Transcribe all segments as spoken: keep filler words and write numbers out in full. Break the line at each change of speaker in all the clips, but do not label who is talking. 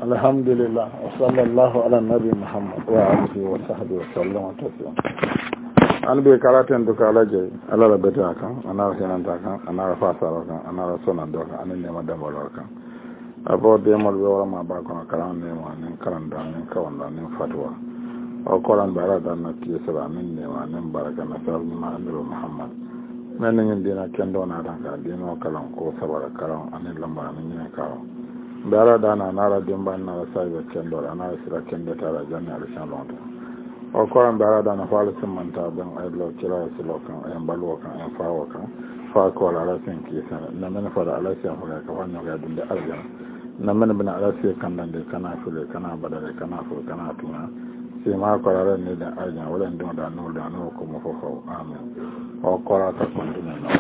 Alhamdulillah wa sallallahu ala nabi Muhammad wa alihi wa sahbihi wa sallam wa taslima. An be karaten do kala je ala la beta kan ana hinan ta kan ana fasa kan ana sonan do kan ana ne ma da bolo kan abo de mo be wala ma ba ko karan ne ma ne karan da ne ka wanda ne fatwa o koran bara da na ti sala min ne ma ne baraka na sal ma annabi Muhammad men ne dina kendo na da ga dino kalan ko sabara karan anin lamba ne ne kawo bara dana nara dimba na saiba kendo ana sira kendo tara janna alishan lonta o ko an bara dana fala simanta ban ay lo kira silo kan ay balwo kan ay fawo kan fa ko la la sen ki sana na men fa da ala sen ko ka fa no ga dunda arjan na men bina ala sen kan dande kana fule kana badare kana fu kana tuna sai ma ko la ne da arjan wala ndo da no da no ko mo fo fo amen o ko la ta kontinu no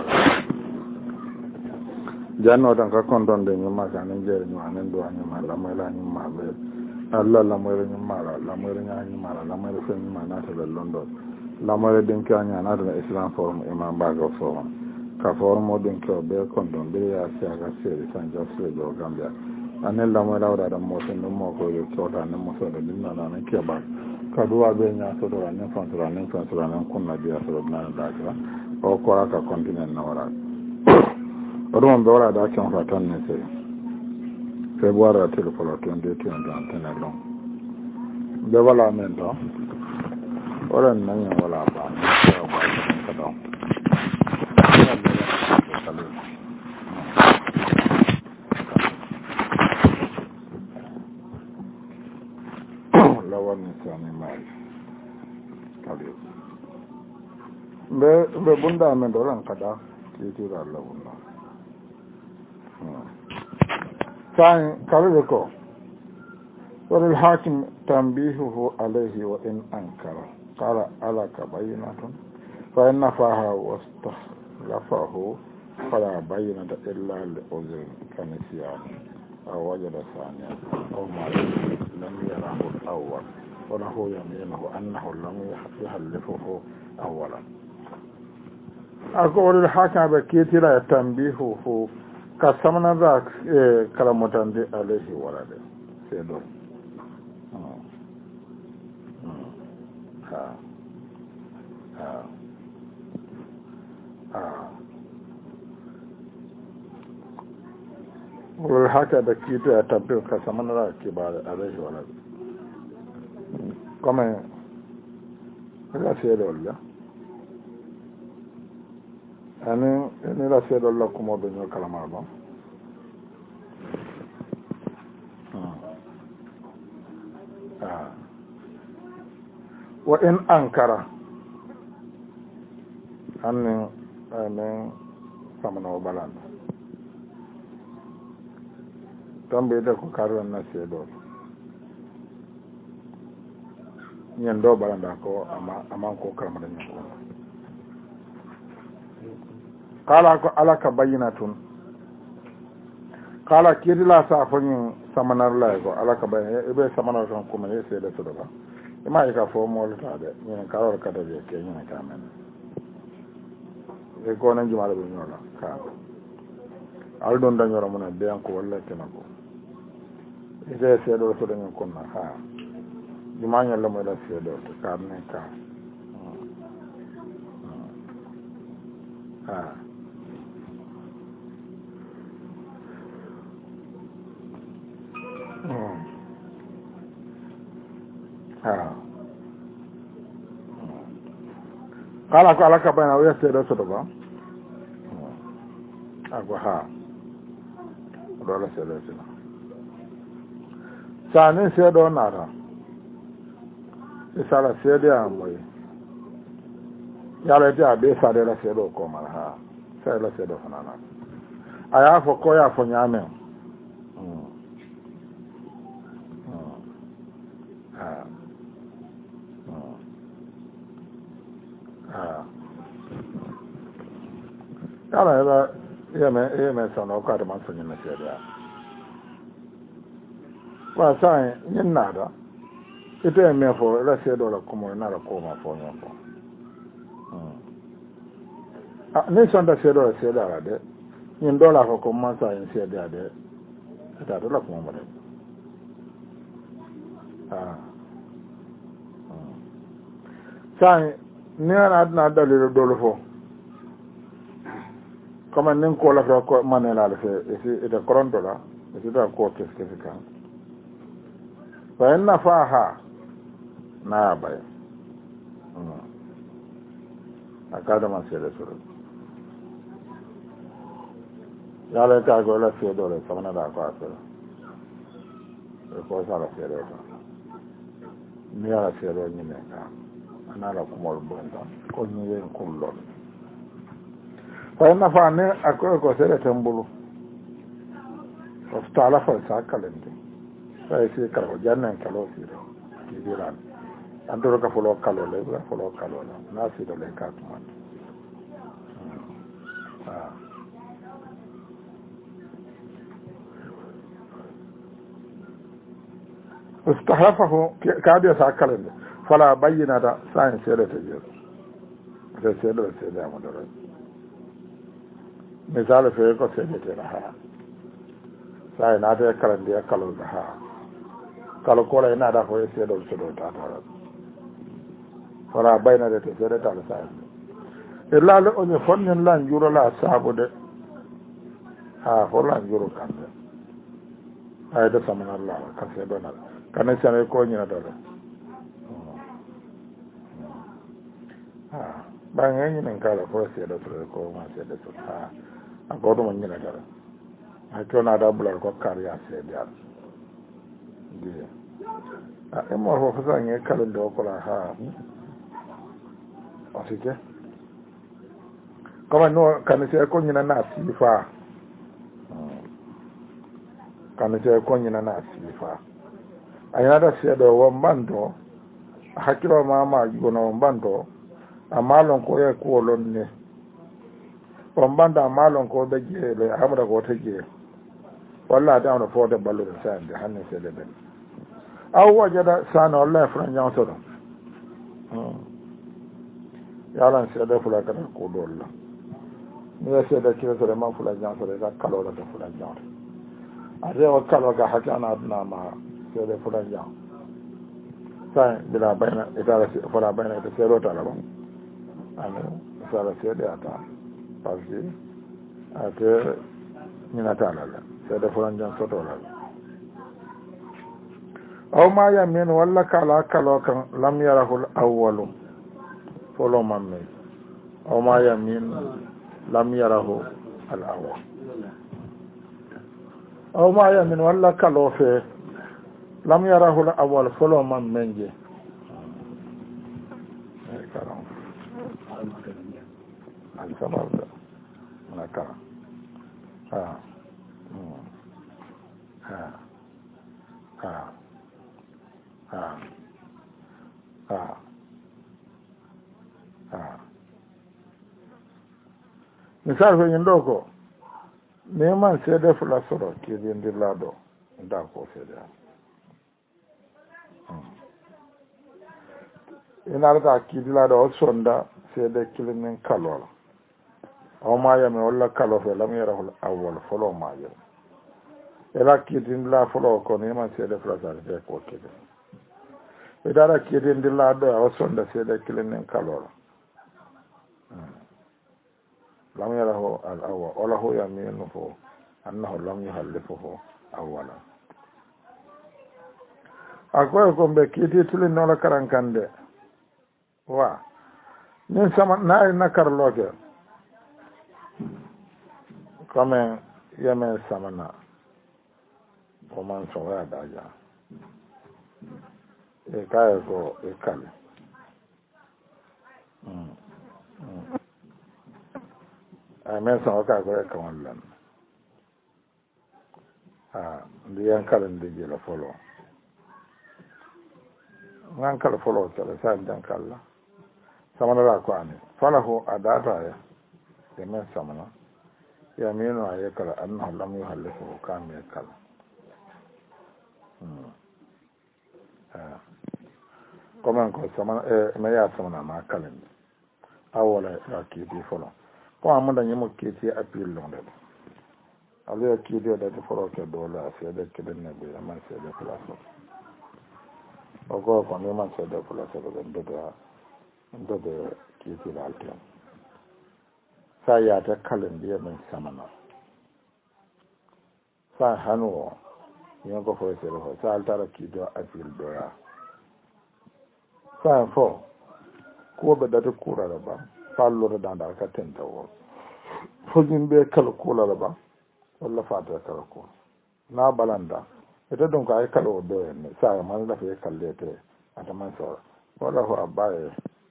janno tan ka kondon de nyuma ka ne jere nyuma ne do anyuma la mai la nyuma be alla la mai nyuma la la mai nyuma la la mai fe nyuma na ta London la mai den ka nya na da Islam forum imam bago forum ka forum modin ko be kondon be ya sia ga seri san jo se do gambia anel la mai la da mo se no mo ko yo to da ne mo so da dinna na ne ke ba ka duwa be nya so do ne fa so ne fa so ne kunna biya so na da ga o ko ka continent na wara Odon dora da kan fatan ne sai February telefono twenty twenty long be wala men do oran nan ya wala ba ne ko ba ka do lawan ne sani mai kali be be bunda men do ran kada ti ti ra lawan ثاني كارلكو وللحاكم تنبيهه عليه وإن أنكر قال ألك بينة فإن نفاها واستخلفه فلا بينة إلا لأذن كنسيان أو وجد ثانيا أو ما لم يره الأول وله يمينه أنه لم يحلفه أولا أقول الحاكم بكيت لا تنبيهه kasamana za kalamutan da alaihi warade sai don ha ha ha wani haka da kita ya tabbin kasamana za ke ba da alaihi warade kuma ya sai da wallah ani ni la sedo la kuma do nyo kala ma ba ah wa in ankara anni ani samana balan tambe da ko karon na sedo nyen do balanda ko ama ama ko kala ma da nyo kala ko alaka bayyinatun kala kiri la sa fanyin samanar la ko alaka bayyana ibe samanar kan kuma ne sai da su da ba ima yi ka fo mo ta da ni karar ka da ke yin ka men e ko nan juma da bin yola ka al don da nyoro mun be an ko wallahi kana ko ide sai da su da nyen kunna ha juma nyalla mo da sai da ka ne ka ha kala ko alaka bana o yeste do soto ba agwa ha do la se le sina sa ne se do nara e sala se de amoy yala de abe sa de la se do ko mala ha sa la se do fanana aya fo ko ya fo nyame yala yala yeme yeme sono ka de man sonye na seria wa sai yin nada ite me fo la se do la kuma na la ko ma fo nyo fo ah ne son da se do la se da de yin do la ko ma sa yin se da de ta do la kuma ma de ah sai ne ana na dalilo dolo fo comme nin ko la ko manela la fe e de korondola e da ko keske kan fa inna faha na bay akada ma sele suru yala ka go la fe dole samana da ko asira e ko sala sele to mi yala sele ni ne ka anala ko mol bonda ko ni yen kullon fa inna fa ne akko ko sele tambulu o stala fa sa kalende fa e kala jannan kalo sire ki diran andoro ka folo kalo le ba folo kalo la na si do le ka tuma ah استحلفه كاد يساكل فلا بينا دا ساين سيده تجير ده سيده سيده مدر مثال في کو سيده ترها ساين اده كلن دي كلو ده كلو كولا ina da ko سيده سيده تا تا فلا بينا ده سيده تا ساين الا لو ان فنن لان جورو لا صاحب ده ها فلان جورو كان ay da samana Allah ka sebe na kana sene ko nyina dole ah ba ngani nan kala ko se da sura ko ma se da sura a ko do nyina dole a to na da bular ko kariya se da dia a e mo ho fa ngani kala do ko la ha o sike kama no kana se ko nyina na sifa kana je ko nyina na sifa ayana da se do wombando hakiro mama yugo na wombando amalon ko e ko lon ne wombanda amalon ko da je le amra ko ta je walla da on fo da ballo da san da hanne se da ben aw wajada sana wallahi fran jan so do yalan se da fula ka ko dolla ne se da kira so da man fula jan so da kalo da fula jan ade wa kalo ga hakana adna ma sai da fulan ya sai bila bayna ita da fara bayna ita sai rota la ba ana sai da sai da ta pasi ate ni na ta la sai da fulan jan soto la aw ma ya min walla kala kalo kan lam yarahu al-awwal folo mamme aw ma ya min lam yarahu al-awwal aw ma ya min walla kalo fe lam yarahu al-awwal folo man menje ay karam al sabab na ka ha ha ha ha ha ha misal fe ndoko neman sai da fula soro ke bin dilado da ko sai da ina da ki dilado sonda sai da kilinin kalol o ma ya me wala kalo fe lam yara hul awwal folo ma ya ela ki dilado folo ko neman sai da fula soro ke ko ke ida da ki dilado o sonda sai da kilinin kalol lam yarahu al-awwal wala hu yaminuhu annahu lam yuhallifuhu awwala akoy ko be kiti tulin no la karankande wa nin sama na na karloke comme yame samana ko man so ya daja e kay ko e kale mm amen sa ka ko ka wallan ah ndiyan kalan de jela folo ngan kala folo tala sa dan kala samana ra ko ane falahu adata ya amen samana ya meno ay kala annahu lam yuhallifu kam ya kala hmm ah comment ko samana e me ya samana ma kalen awala ya ki di folo ko amanda nyimo kiti apil londe ale kiti da to foro ke dola se da ke den ne be man se da place o ko ko ni man se de ko la se de de de de ki ti la alta sa ya ta kalin biya min samana sa hanu yan ko fo se ro sa alta ra ki do afil do ya sa fo ko be da ta kura da ba fallo da da ka tenta wo fo jin be kala kula da ba walla fata kala ko na balanda ita don ka ay kala do en sa man da fe kalle te ata man so wala ho abaye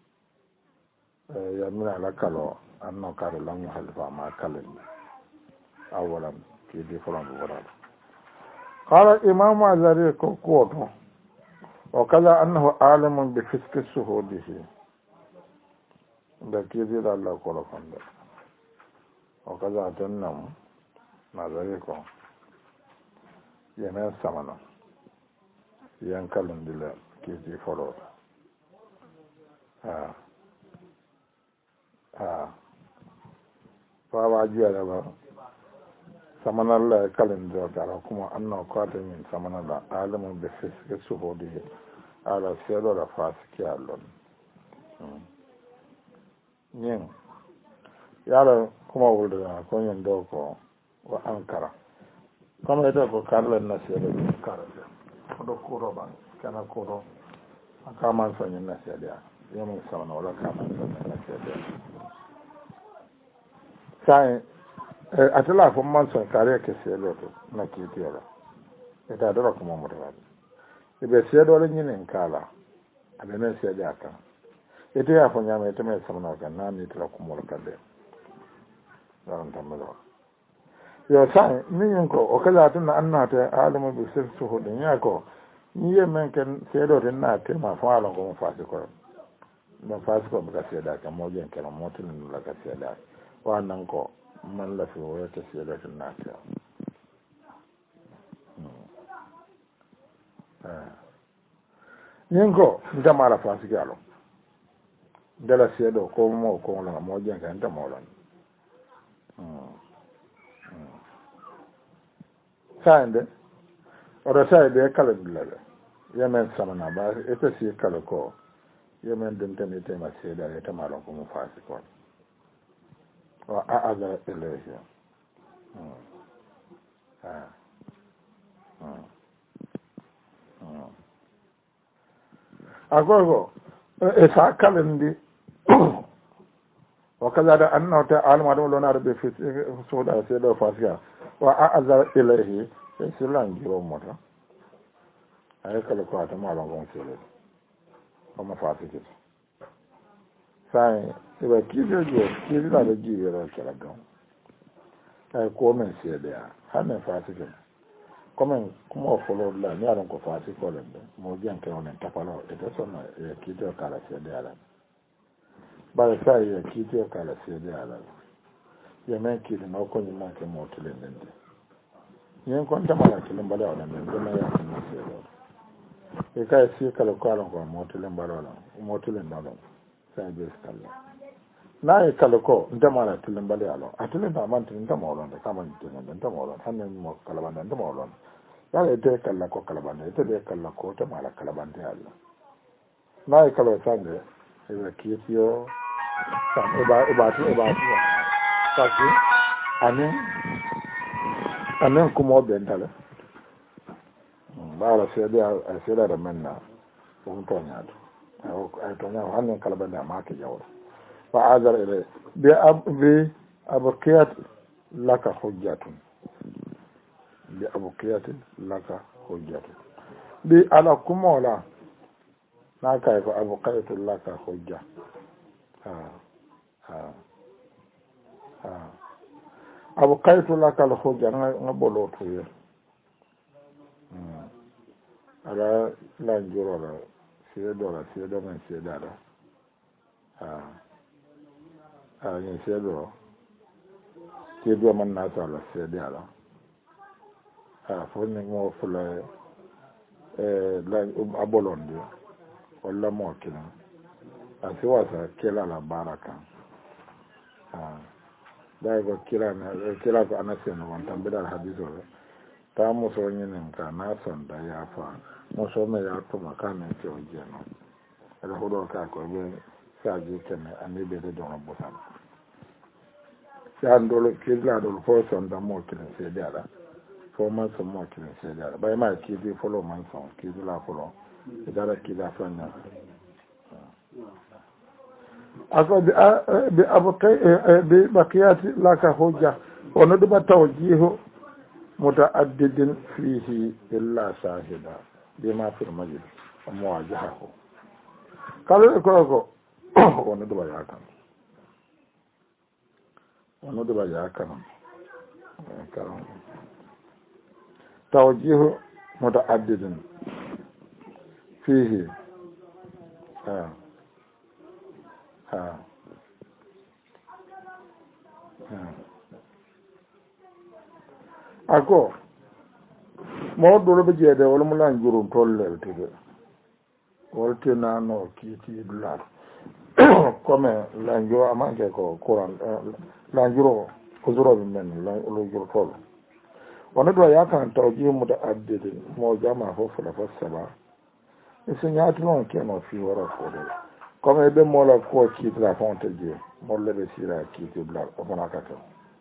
ya mina la kalo anno kare lamu halfa ma kalen awalan ki di fulan wala qala imam azari ko ko wa kaza annahu alimun bi fiski suhudihi da ki di Allah ko la fanda wa kaza tannam nazari ko yana samana yan kalen dila ki di folo ha ha fawa jiya da ba samanar la kalin da gara kuma annan kwata min samanar da alimin da fiske su hudu ala selo da fasiki allon yin yara kuma wulda da kunyin doko wa ankara kuma ita ko karlan na selo da kara da kudo kuro ba kana kuro a kaman sanyin na selo yamin samanar wala kaman sanyin na selo sai atala fo man son kare ke selo to na ki tira ita dora kuma mutaba ibe selo le nyinen kala abe ne selo aka ita ya fo nyame ita me samna kan na ni tira kuma wala kande dan tamalo yo sai min ko o kala tun anna ta alimu bi sirtu hudin ya ko ni ye men kan selo den na te ma fa ala ko fa ko na fa ko ba selo ka mo jen kala mo tun la ka selo wannan ko man lafi waya ta siya da tun nafiya yin ko nta mara fasi gyalo dala siya da ko mo ko wala mo jen ka nta mo lan sande ora sai be kala dilale yemen samana ba ita siya kala ko yemen din tan ita ma siya da ita mara ko mo fasi ko وأعذر إليه أقول إذا كلندي وكذا أنه تعالى ما دون لنا ربي في سودا سيدا فاسيا وأعذر إليه سيلان جيرو موتا أي كلا كواتا ما لون سيلان وما فاسيا sai iba kijo je kijo da ji yara kala don ai ko men sai da har men fasike kuma kuma follow la ni aron ko fasike ko le mo jan ke onen tapalo e to sonna e kijo kala sai da ala ba sai e kijo kala sai da ala ye men ki no ko ni ma ke mo tele nende yen kon ta mala ke lembale ona men ko na ya ni sai da e kai si kala ko aron ko mo tele mbalo mo tele mbalo sai be skalla na e kala ko ndama na tilin bale alo atilin da man tilin da mawlon da kama tilin da mawlon hannen mo kalaban da mawlon ya le te kala ko kalaban da te be kala ko ta mala kalaban da Allah na e kala sande e be kiyo san e ba e ba e ba ta ki anen anen kuma ben dala ba la se da se da menna on to nyaado ay to nyaa hannen kalaban da ma ke jawra فعذر إليه بأبقية لك حجة بأبقية لك حجة بألا كمولا ما كيف أبقية لك حجة ها ها ها أبقيت لك الحجة نبولو توي على لا نجرو سيدولا سيدو من سيدالا ها a yin sedo ke do man na ta la sede ala a fonni mo fula eh la abolondi wala mo kina a se wasa kela la baraka ah dai go kila na kila ko anase no wanta bidal hadiso ta muso nyinin ka na son da ya fa muso me ya to makana ke oje no ala hodo ka ko be sa ji kene ani be de don botan ya ndolo kidla do fo son da mo kile se dara fo man son mo kile se dara bay ma ki di folo man son ki di la folo e dara ki da fanya ako bi bi abqai bi baqiyati laka hujja wa nudba tawjihu mutaaddidin fihi illa shahida bima fil majlis wa muwajahahu kala ko ko wa nudba ya kan wa nudba ya kan kan tawjihu mutaaddidin fihi ha ha ako mo dole be jede wala mo lan jurun tolle tede wolte nano kiti dula comme lan jo amanke ko kuran lan juro ko zuro men lan lo juro tol wona do yakan tawji mu da addede mo jama fo fula fasaba insegnati non che no fi wara ko de comme be mo la ko kiti la fonte je mo le be sira kiti dula o fona kato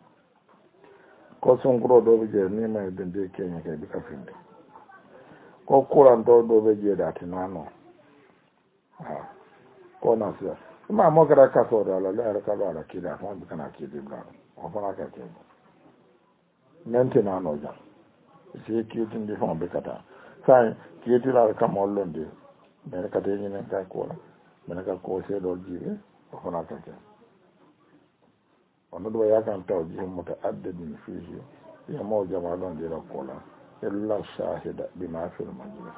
ko sonkuro ɗo ɓe jee ni may de nde keña kay ɓika finde ko couranto ɗo ɓe jeeɗati nano ha ko nasiya ma mo gara kasode ala le ara kaɗo ala kiida fon ɓe kana kiidi bla o fona ka keña maintenant no jam si kiitindi fon ɓe kata sa kiitiraɗa kam ollondi mene kata ñinen kay kuola mene ka ko seeɗol jiiɓe o fona ka keña ono ɗo yakan taw jihmuta addedin fihi yamo jama ɗon ɗira kola illa shahida bima fil majlis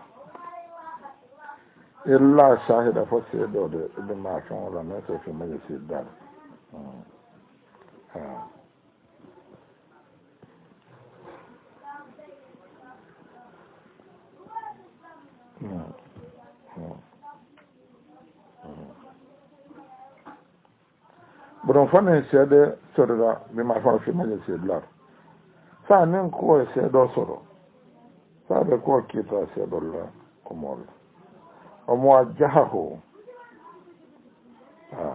illa shahida fo seeɗode bima fiola men so fi majlis dal ha buɗon fane seede sodoɗa bima fano fi majlis dal sa nin ko e seeɗo soɗo sa ɓe ko kiita seeɗolla ko molla omo a jahaho a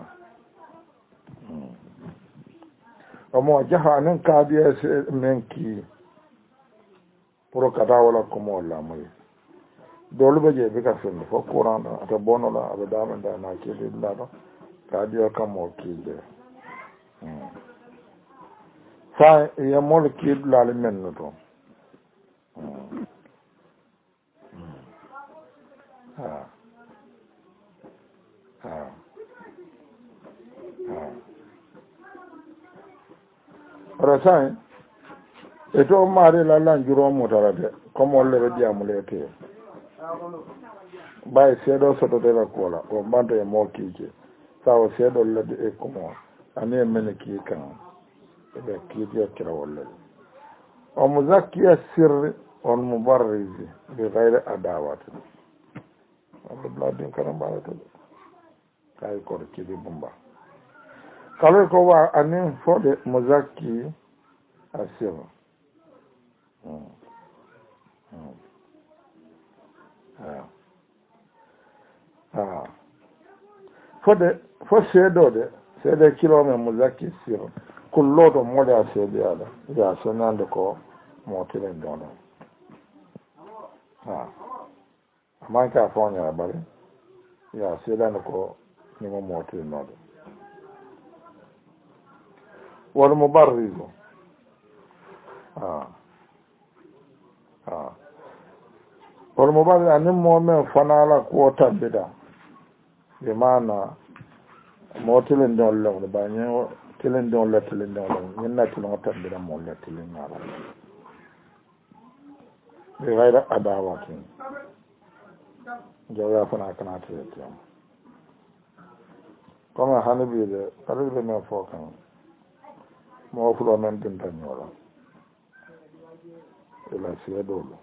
omo a jaha anin kaadiya men ki pour kata wala ko molla moyi dolu ɓe je bika finde fo courant ɗo ata bonola aɓe damenda na kiiɗiɗɗa ɗo kaadiyo kammo kiide sa yemol kiiɗulali men no toon ha ha ha ora sai e to mari la lan juro motara de comme olle be diamule te bay seedo soto de la kola o bando e mo kije sa o seedo le e como ani men ki kan be kije kira wolle o muzakkiya sirri on mubarrizi bi ghayri adawat abu bladin karam barato kay ko kidi bumba kala ko wa ani fode muzakki asir hmm ah ah fode fo seedo de seede kilome muzakki sir kulloto mole a seede ala ya sonande ko motire dono ha manka fonya bari ya seedane ko nimo motire nodo wal mubarrizu ah ah wal mubarrizu anin momen fanala ko tabbida be mana motilen don law ba nyo tilen don la tilen don law nyen na tilen tabbida mo la tilen na la be gaira adawatin jawa fana kana tete kama hanabi de hanabi me fokan mo fulo men tin tan wala ila siya dolo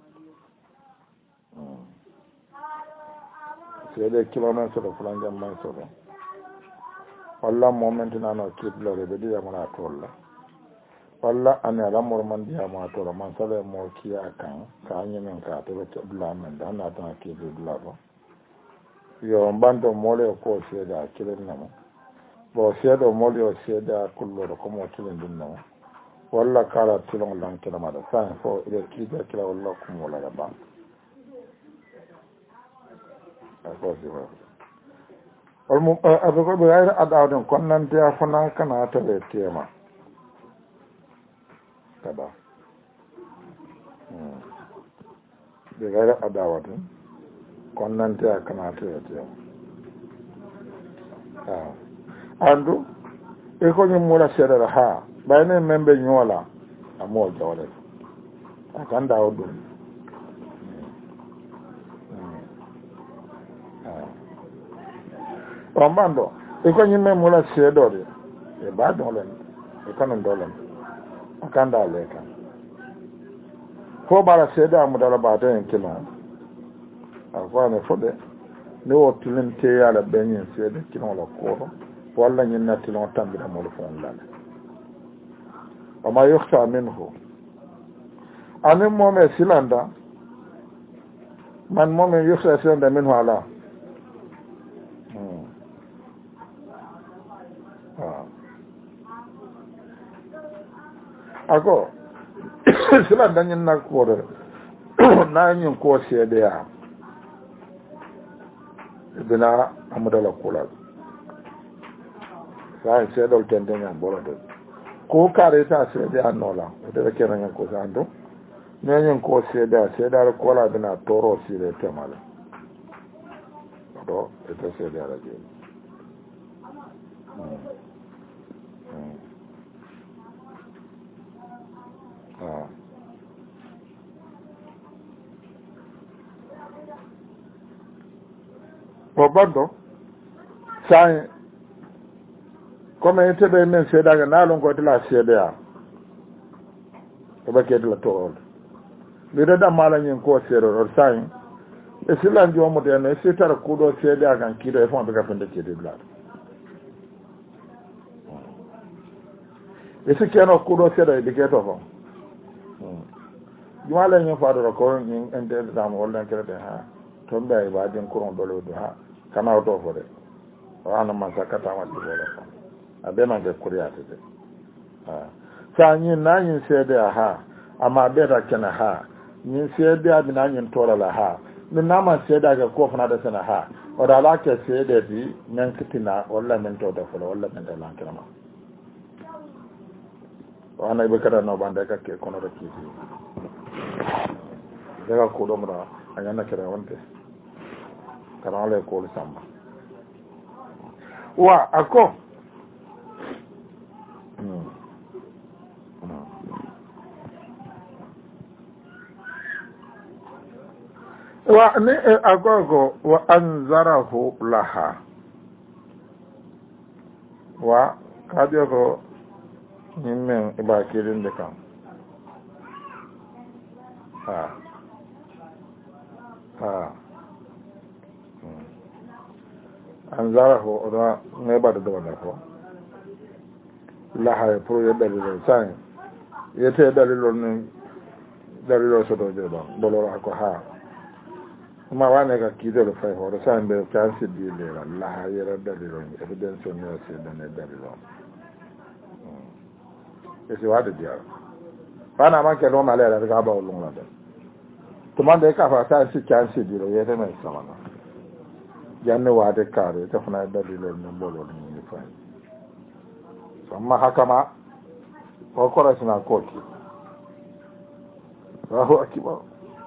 siya de kilometer so fulan jam man so walla moment na no kibla de de ya mona tolla walla an ala morman dia ma to man sala mo kiya kan ka nyemen ka to to bla men da na ta ke bla ba yo bando mole ko se da kilen na bo se do mole o se da kullo ko mo kilen dun na walla kala tilon lan kila ma da sa fo ile ki da kila walla ko mo la ba ko se ba ol mo abe ko be ay adawden kon nan te afana kana ta le tema kada be gara adawden kon nan te kana ta le tema ah andu e ko ni mo la sera ha bayne membe nyola amo jawle akanda odu Romando, e ko nyime mula sedore e ba dolen e kanon dolen akanda leka ko bara seda mu dala ba den kilo akwa ne fode ne o tulin te yala benyin seda kilo la ko walla nyin na tilon tambira mo le fon la o ma yukhta minhu anem mo me silanda man mo me yukhta silanda minhu ala ako sila danyin na kore na yin ko sai da ya bina amudala kula sai sai da tenden ya bolo da ko kare ta sai da nola da ke ran ko sando ne yin ko sai da sai da kula bina toro si da tamala do ita sai da raje Bobando sai come ite be men se daga nalon ko tila se da ba ke tila to mi da da mala nyin ko se ro sai e silan jo mo de ne se tar ku do se da kan kido e fon be ka fende ke de bla e se ke no ku do se da e ke to fon jumala nyin fa do ko nyin ente da mo wala ke de ha to be ba din kuron dolo do ha kana to fore wana masakata wa dibola abena ke kuriya te ah sa nyin na nyin sede ha ama beta kana ha nyin sede abina nyin tora la ha min nama sede ga ko fana da sana ha oda la ke sede bi men kitina walla men to da fole walla men da lan kana wana ibe kada no bande ka ke kono da kiti daga ko do mura anyana kira wonte kana le ko samba wa ako wa ni agogo wa anzarahu laha wa kadiogo nimen ibakirin de kan ha ha anzarahu oda ne ba da da ko laha ya pro ya dalilin sai yete dalilon ne dalilon so do de ba boloro ko ha kuma wane ka kido da fai hore sai be chance di le laha ya dalilon evidence ne sai da ne dalilon ese wada dia bana ma ke no male da ga ba ulun la da kuma da ka fa sai si chance di le yete mai sama na janne wada kare ta fana dalilon ne bolo ne fai amma haka ma ko kora suna koki rahu akiba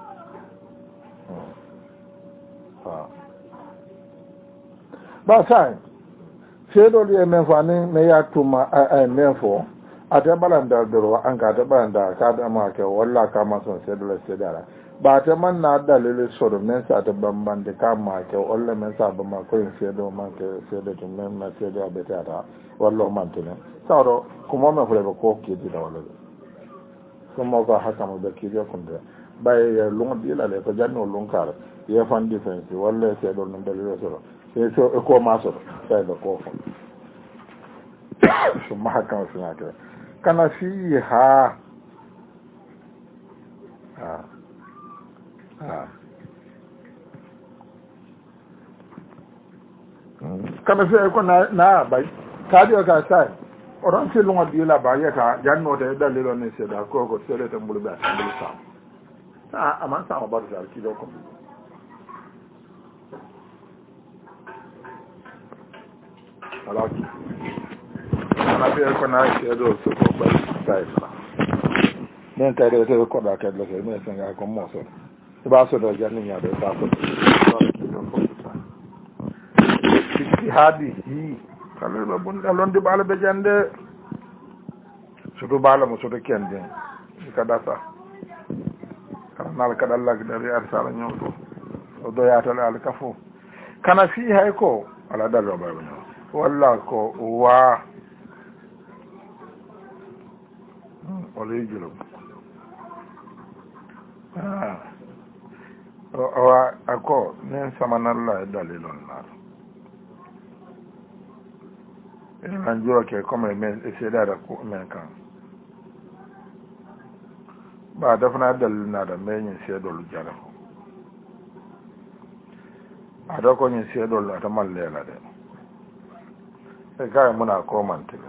ba sai sedo di menfani me ya tuma a menfo ata balanda doro an ka ta balanda ka da ma ke walla ka ma son sedo le sedara ba ta man na dalilin soro men sa ta bamban da ka ma ke walla men sa ba ma ko sedo ma ke sedo to men ma sedo abeta ta wallo man tene sawro kuma me fule ko ke di da wala kuma ko haka mo be ki yo kunde bay ya lunga di la le ko janno lunkar ye fan defense walla sedo no dalilin soro e so ko ma soro sai da ko so ma haka mo sina ke kana fiha ha ha kana fiha ko na na bai kadi o ka sai oron ti lungo di la ba yata janno de dalilo ne se da ko ko sele tan bulu ba tan bulu sa ah aman sa ba da ki do ko ala ki ana be ko na se do so ko ba sai fa men ka de te ko da ka do se men sen ga ko mo so e ba so do janni ya do ba so ki hadi hi kala ba bun da londe bala be jande soto bala mo soto kende ka data kana nal ka dalla ga dari arsala nyoto o do ya tale al kafu kana fi hay ko ala dallo ba ba walla ko wa o le jilo ah o wa ako ne samanalla dalilon na an jiro ke kuma men sai da ko men kan ba da fana dalilin na da men sai da lu jara a da ko yin sai da lu ta mallela da e kai muna ko man tilo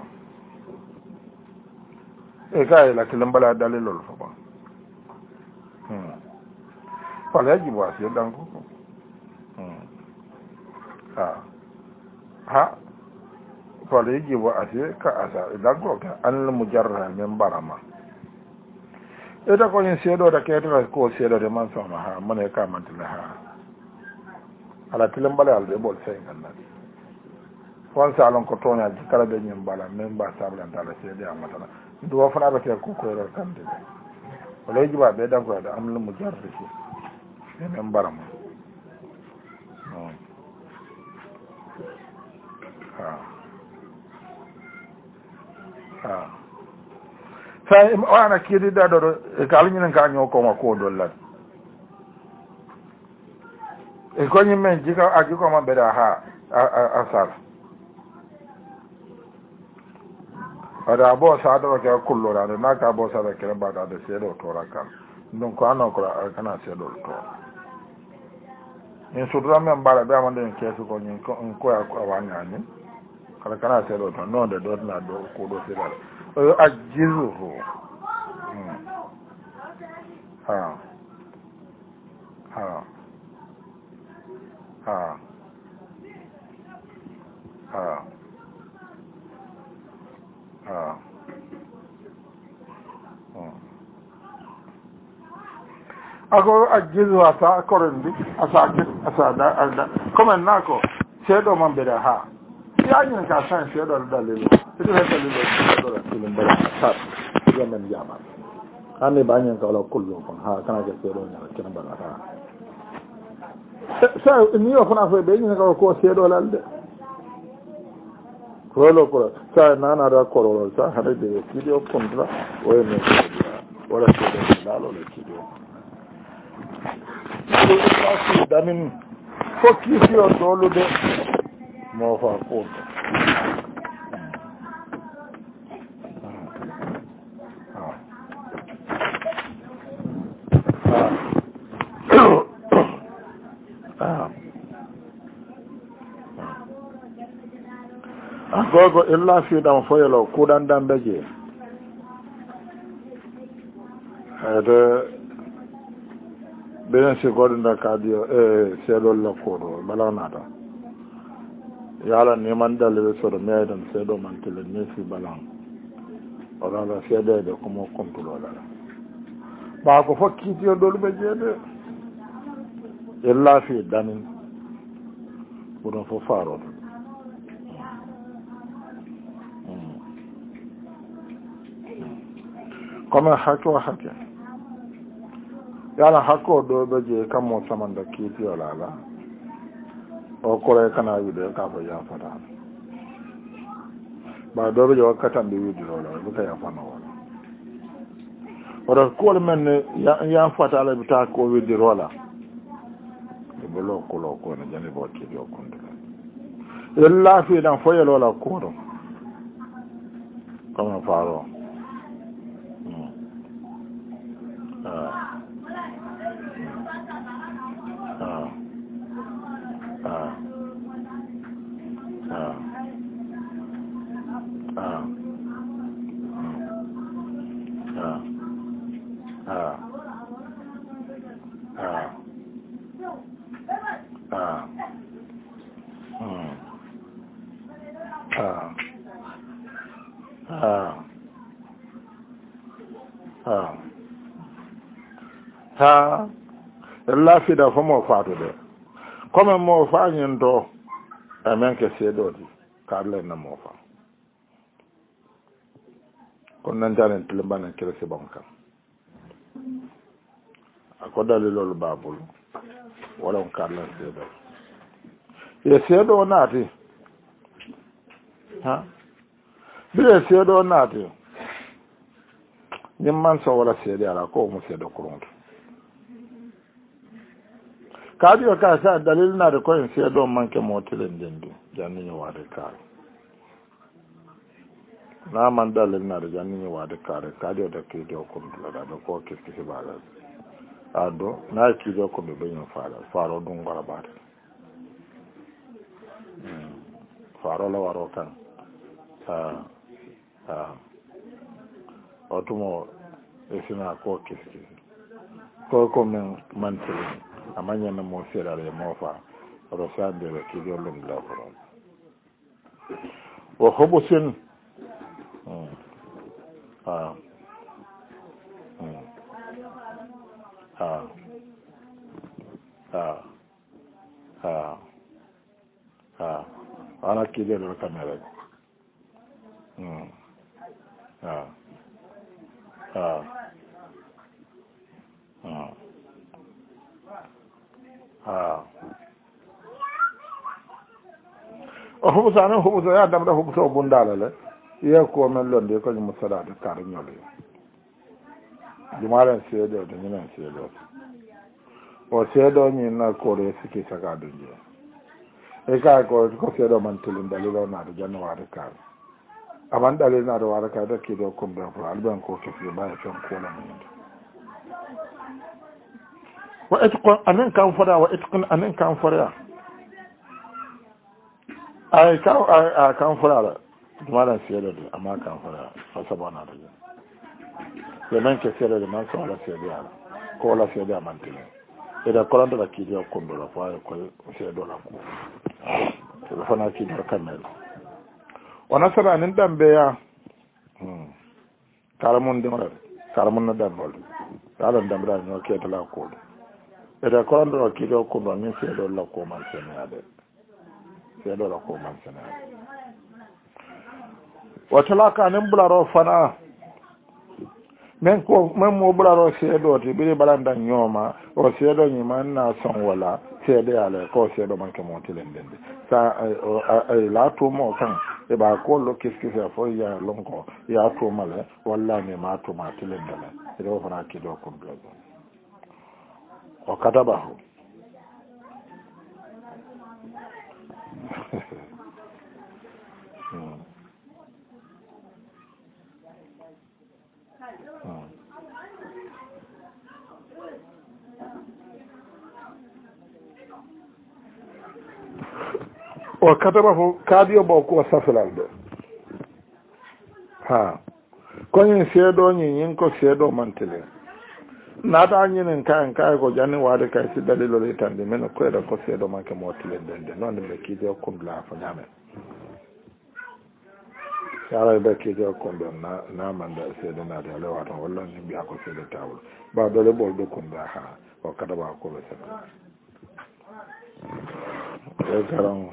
e kai la kilin bala dalilul fa ba hmm fala ji ba sai dan ko hmm ha ha fala yi wa ase ka asa idan ko ka an mujarra min barama ita ko yin sedo da ke ta ko sedo da man sama ha mun ka man tilla ha ala tilan bala al de bol sai kan nan fon salon ko tonya ji kala be nyim bala men ba sablan ta la sedo amma tana do wa fana ba ke ko ko ro kan de wala yi ba be dan ko da an mujarra shi min barama ha ah sai wana kidi da do kalin nan ka nyo ko ma ko dollar e ko nyi men jika aji ko ma beda ha asar ada bo sa do ka kullo da na ka bo sa da kire ba da se do to raka non ko ana ko kana se do to in sudra men bara da man den ke su ko nyi ko ko awanya ni kala kana se do to no de do na do ko do se da ajizuhu ha ha ha ha ha ako ajizu asa korendi asa asa da da kuma nako sedo man beda ha ya yin ka san sedo dalilo itu hata lilo sedo dalilo beda ha ya men jama ane banyak kalau kullu pun ha kana ke sedo nya kena bala ha sa ni yo fana fe be ni ko ko sedo lalde ko lo ko sa nana da korolo sa hade de video kontra o ne wala sedo lalo le video ko damin ko kisi o dolu de mo fa ko gogo illa fi dan foyelo kudan dan beje ade benen si godin da kadio e sedo la kodo balanada yala ni man dalil so do medan sedo man tele ni fi balan ora la sedo de como controla ba ko fokki ti do lu beje de illa fi danin budon fo faro kama hako hake yala hako do beje kamo samanda kiti wala la o kore kana yude ka fa ya fata ba do beje wakata mbi yude wala buka ya fana wala ora ko men ya ya fata la bita ko yude wala e bolo ko lo ko na jani bo ti do kondo illa fi dan foyelo la ko do kama faro ah ah ah mm ah ah ah ha la fi da fomo faatu de comme mo fa nyen do amen ke seedo di karle na mo fa kon nan jalen tulmbana kele se banka ko dalilol babul wala on karla seedo ye seedo naati ha bile seedo naati nyimman so wala seede ala ko mo seedo kurunto kadi o ka sa dalil na de ko en seedo manke motilen dendu janni ni wade kar na man dalil na de janni ni wade kar kadi o de ke do ko la da ko ke ke bala ado na ki do ko be ben fara faro dum ngara baat faro la waro kan ha ha otumo esina ko ke ko ko men man tele amanya na mo sera le mo fa ro sa de ki do lum la ko wa hubusin ha ha ha ha ha ana ki de lo kamera hmm ha ha ha ha o hubusa na hubusa ya dam da hubusa bundala le ye ko men londe ko mu sada de kar nyole jumaren seedo de nyinen seedo o seedo ni na ko re siki saka dunje e ka ko ko seedo man tulun dalilo na de januari kar aman dalil na do wara ka da ki do ko be ko alban ko ke fi ba fen ko na min wa etqon anan kan fara wa etqon anan kan fara ay ka a kan fara jumaren seedo de amma kan fara fa sabana da ye men ke seedo de man so la seedo ala ko la seedo man tele ida kolonto la ki do ko do la fa ko seedo la ko to fa na ki do kamel wana sara nin dambe ya karamun dimar karamun na dambol karan dambra no ke tala ko eda ko ando ki do ko do min se do la ko man se na de se do la ko man se na wata la ka nin bularo fana men ko men mo bularo se do ti bi balanda nyoma o se do ni man na son wala se de ala ko se do man ke mo tilen dende sa ay la to mo kan e ba ko lo kiski fa fo ya lonko ya to male walla ne ma to ma tilen dala e do fana ki do ko do o kataba ho o kataba fo kadiyo bo ko safelalde ha ko yin seedo yin yin ko seedo mantele nata nyinen kan kai ko janni wade kai si dalilo le tande men ko da ko seedo manke motile dende non be kijo ko la fa nyame sara be kijo ko na na manda seedo na da lewa to walla ni biya ko seedo tawul ba dole bol do ko da ha o kataba ko be sa e garan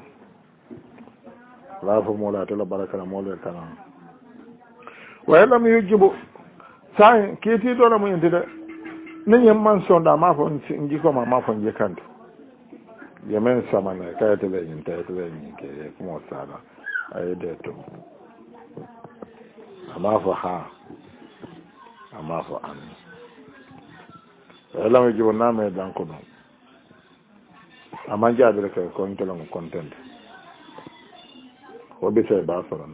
lafu mola to la baraka na mola kana wa lam yujibu sai kiti do la mu yinde nin yamman sonda ma fo ngi ko ma ma fo ngi kanto yemen samana kay to le yin tay to le yin ke ko sala ay de to ama fo ha ama fo an lam yujibu na me dan ko non ama jaade ke ko ntelo mo content wobi sai ba faran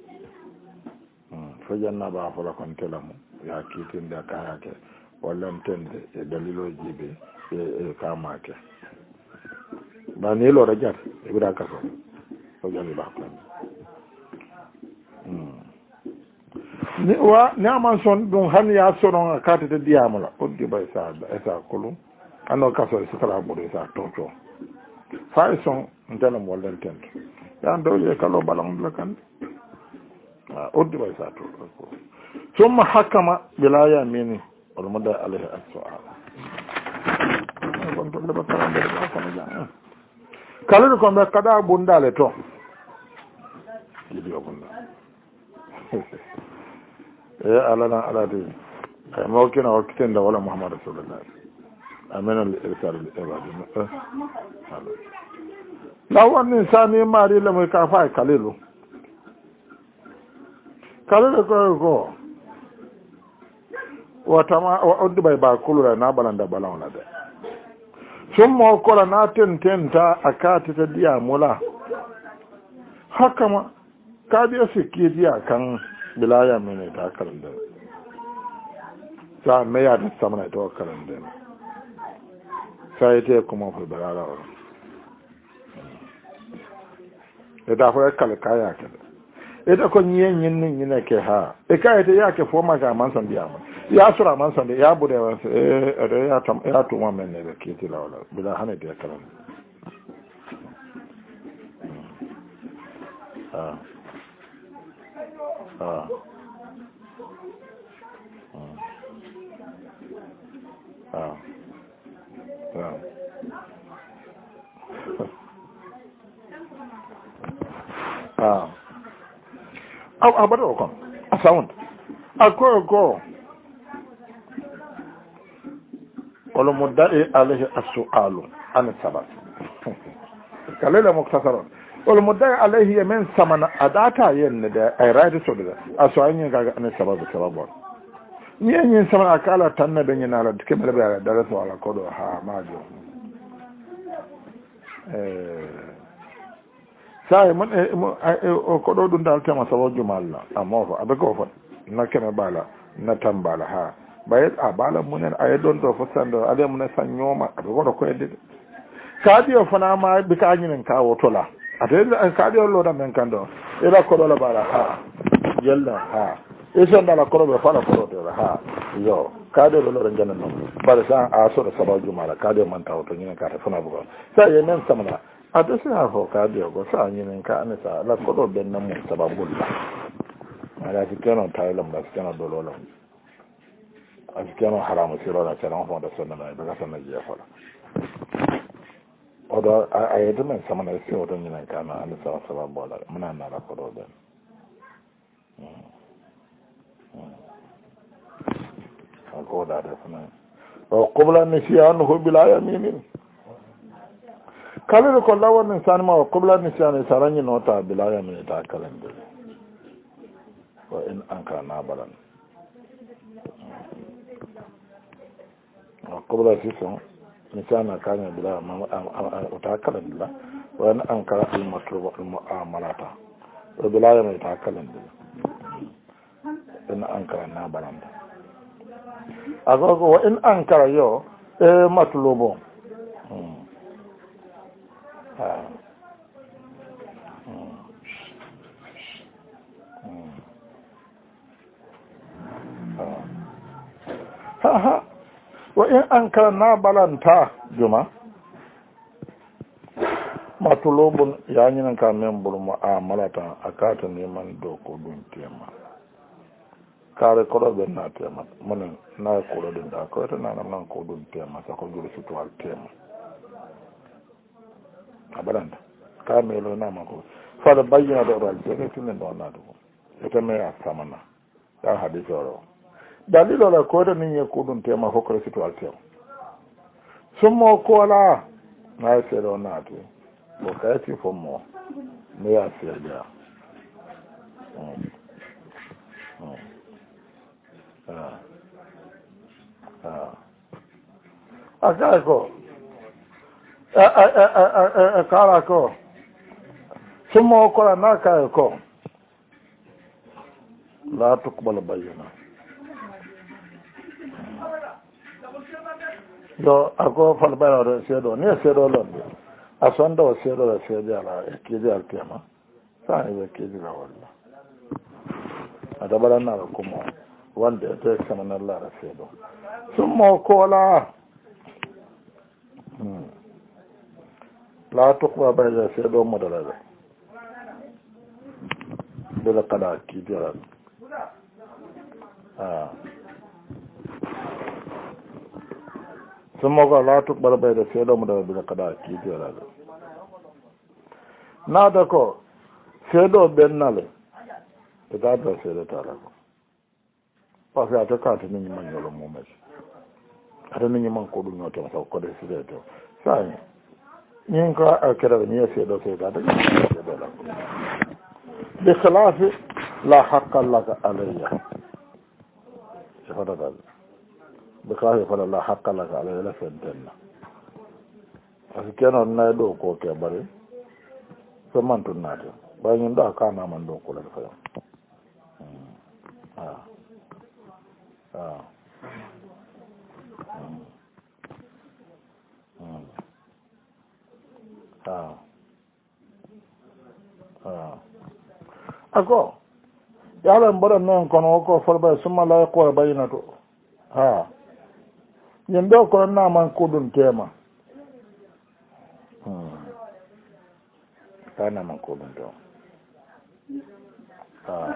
hmm fajanna ba fa la kon telamu ya kitin da kaya ke wallan tende e dalilo jibe e kama ke ba ni lo rajat e bira ka so so jani ba ko hmm ni wa ni aman son dum han ya sonon akata de diamula o di bay sa e sa kolum ano kaso se tara bo de sa toto fa son ndana mo len tent ya ndo ye kalo balam la kan o di bay sa toto ثم حكم بلا يمين والمدى عليه السؤال kala ko be kada bundale to video bunda e ala na ala de ay mo kina o kitenda wala muhammad rasulullah amana al irsal al ibad law an insani mari la mo ka fa kalilu kalilu ko ko wata ma wa oddu bay ba kulura na balanda balawna de summa kola na tententa akati ta diya mula haka ma ka biya sike diya kan bilaya mene ta kalanda sa me ya ta samana ta kalanda sai ta kuma fa barara wa da fa kala kaya ka ita ko nyen yin nin yin ke ha e kai ta ya ke fo ma ga man san diya ma ya sura man san ya bude wa eh ya tam ya to ma men ne da ke tilawala bila hana da kalan ah ah ah ah ah abado ko a sound akoro ko wala mudda'i alayhi as-su'alu an sabab kalala muktasaron wala mudda'i alayhi min samana adata yen da ay right so da aso anya ga an sabab sabab ni yin samana kala tanna da yin ala dike mala ba da rasu ala kodo ha majo eh sai mun o kodo dun dal tema sabab jumalla amma fa abako fa na kema bala na tambala ha bayet a bala munen ay don do fosando ade mun sanyoma ado godo ko edde kadiyo fana ma bi ka nyinen ka wotola ade an kadiyo lo da men kando ila ko la bala ha yalla ha eso ndala ko be fala ko do ha yo kadiyo lo ran janan no bar sa a so da sabaju mala kadiyo man ta woto nyinen ka ta fana bugo sai yenen samana ade sa ho kadiyo go sa nyinen ka an sa la ko do ben nan mun sababulla ala tikano taylam da tikano dololo askeno haramu siro da tsaron fon da sunna da ga sanna jiya fara odo ayedo men sama na si odo nyina kana an sa sa bola muna na ra kodo da ko da da sunna o qabla nisyan hu bila yamin kala ko lawan min san ma qabla nisyan saranyi nota bila yamin ta kalan da wa in anka na balan قبل سيسون نسانا كان بلا متأكل بلا وأن أنكر المطلوب المعاملات وبلا يوم يتأكل بلا إن أنكر النابلان أقول وإن أنكر يو مطلوب ها ها وإن أنكر نابلانتا جمع matulubun yani nan ka men bul mu'amalata akata neman doko dun tema kare ko be na tema mun na ko do da ko ta na nan ko dun tema sa ko jure su to al tema abalanda ka me lo na ma ko fa da bayyana da ral ce ne tunan da wannan do ita me ya samana ya hadisi ro dalilo la ko da nin ya ko dun tema ko ko su to al tema summo ko la na ce ro na to wakati fomo me ya fiya ah ah akako a kala ko sumo ko na ka ko la tuqbal bayyana do ako fal bayro sedo ne sedo lo asanda wa sero da sero ala keje al tema sai wa keje la walla adabara na kuma wanda ta kana na Allah rafe do sun mo kola la tuqwa ba da sai do madara da kada ki dira ah sun mo ko la tuqwa ba da sai do madara da kada ki dira na da ko sai do bennale da ta sai da tara ko pa fa ta ka ta ni man yolo mo mes ada ni man ko du no to ko de sai to sai ni ko akira ni sai do sai da da da bi khilaf la haqqa laka alayya shafada da bi khilaf fa la haqqa laka alayya la fentenna asikeno na do ko ke bare so man tun na to ba yin da ka na man do ko la fa ah ah ah ah ako yalan bara non kono ko forba suma la ko bayina to ha yin do ko na man ko dun tema hmm kana man ko dun to ha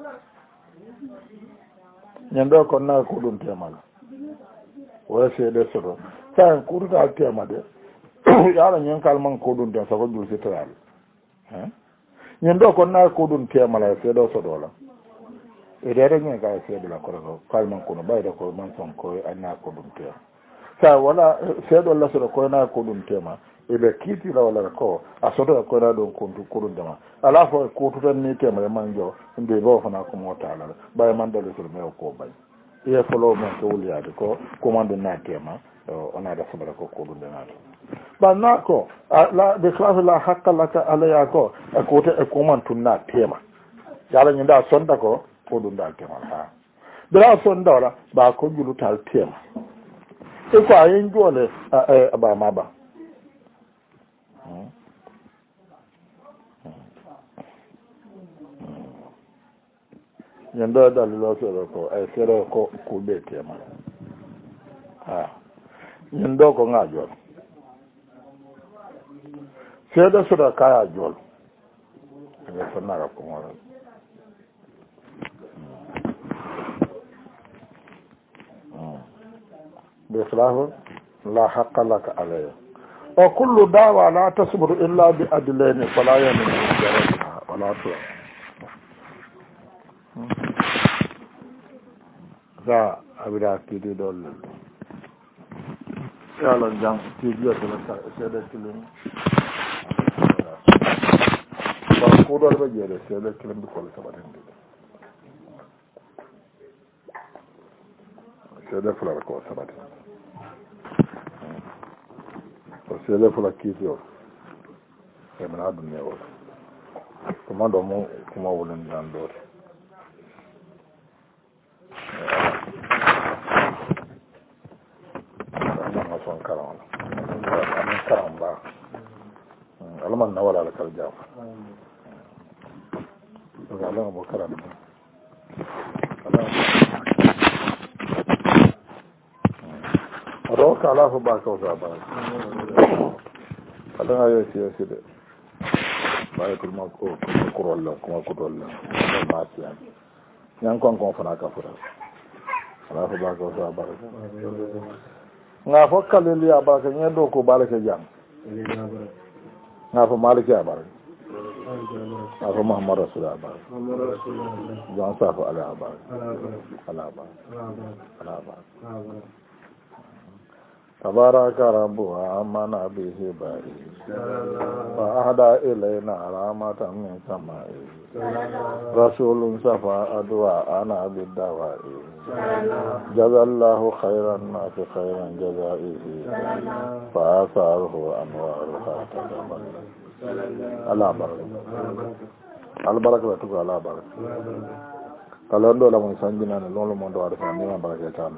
yin do ko na ko dun tema wa sai da soro sai ku ta tema de yalan yin kalman ko dun da sako dul sitral ha nyendo ko na ko dun temala se do so dola e dere ngi ga se de la ko ko kalman ko no bayda ko man son ko anna ko dun te sa wala se do la so ko na ko dun tema e be kiti la wala ko a so do ko na do ko dun ko dun dama ala fo ko to tan ni tema man jo inde bo fana ko mo taala bay man do so me ko bay e folo man ko wuli ade ko ko man do na tema ona da sabara ko ko dun dana banako la de classe la hakka laka alaya ko ko te ko man tunna tema yala ni da sonda ko ko dun da tema ha da sonda wala ba ko julu tal tema e ko ayin jole ba ma ba yanda da lo so ko ai sero ko ko be tema ha yanda ko ngajo sai da su da kaya jol daga sannan ga kuma wani bai filafu la haƙa laka alaya wa kullu dawa la tasbur illa bi adlaini fala yamin jarata wala tuwa za a bi da kidi dole yalan jan tijiya da sai da kilin ko do ba jere sai da kilim bi ko sabatin sai da fula ko sabatin ko sai da fula kiyo sai mana dun ne o kuma do mu kuma wurin dan do ana son karam ana karam ba alman nawala al kalja Allah mo karanta Allah roka Allah ba ka za ba Allah ya yi shi da ba ku ma ko ko rolla kuma ku rolla ba siya yan kon kon fana ka fura Allah ba ka za ba nga fokkal li ya ba ka nyedo ko baraka jam nga fo maliki ya baraka Aku Muhammad Rasulullah. Jangan sahaja ala abad. Ala abad. Ala abad. تبارك ربها آمنا به بائي فأهدى إلينا رحمة من سمائي رسول صفى أدواءنا بالدواء جزى الله خيرا ما في خيرا جزائه فآثاره أنوارها تدبر على بركة البركة تقول على بركة kalau ndo la mun sanjina ne lolo mon do arfa ni ma baraka tano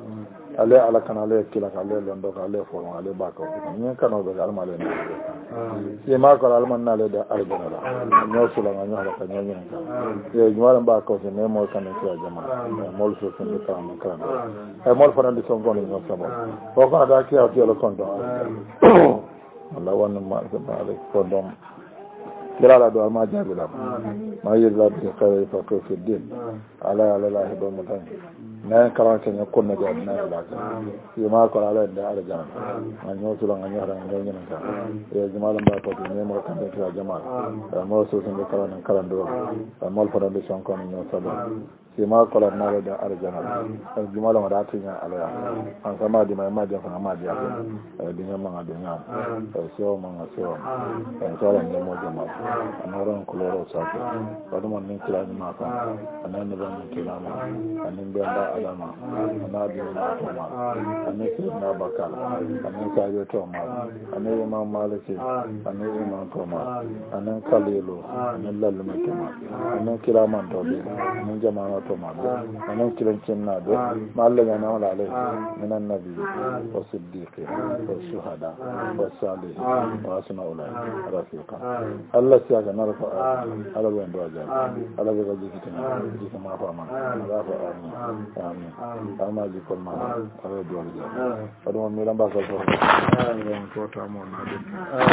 ale ala kana ale kila ka ale londo ka ale fo ale ba ko ni kana be alma le ni ma ko alma na le da arjana la nyo sula nga nyo ka nyo nyo ka ye jwala ba ko se ne mo kana ci jama mo so ko ka ma ka e mo fa ndi so ngoni nyo sabo ko ko da ki ati lo kondo Allah wan ma se ba le kondo kila la do ma jabi la ma yirla bi khayri fa ko fi din ala ala la hibo mutan na karan ke ne kunna ga na la ka yi ma ko ala da arjana an yo sula nga nyara nga nyen ka e jama'a ba ko ne mo kan da jama'a mo so sun da karan karan do mo fa da son ko ne sabo si ma ko na da arjana an jama'a ma da tinya ala an sama di mai ma da fa ma da e dinya ma da nya e so ma nga so e so ne mo jama'a an ron ko ro sa ko wadu man ni kila ni ma fa anan ne ban kila ma anan be da alama ana bi na to ma anan ki na bakal anan ka yo to ma anan imam maliki anan imam to ma anan kalilu anan lalu ma to ma anan kila man to be anan jama'a to ma anan kiran cinna do mallan na wala alai minan nabi wa siddiqin wa shuhada wa salihin wa asna ulai rafiqa Allah ya ga narfa ala wa ndo aja ala ga ji kitina ji ma fa ma ala fa amin amin ama ji ko ma ala do aja ado mi lamba ko ko amin ko ta mo na de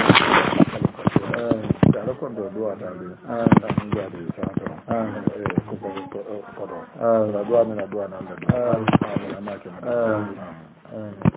eh da ko do do ata de ah da de sa to eh ko ko ko ko do ah da do na do na da ah ma ke ah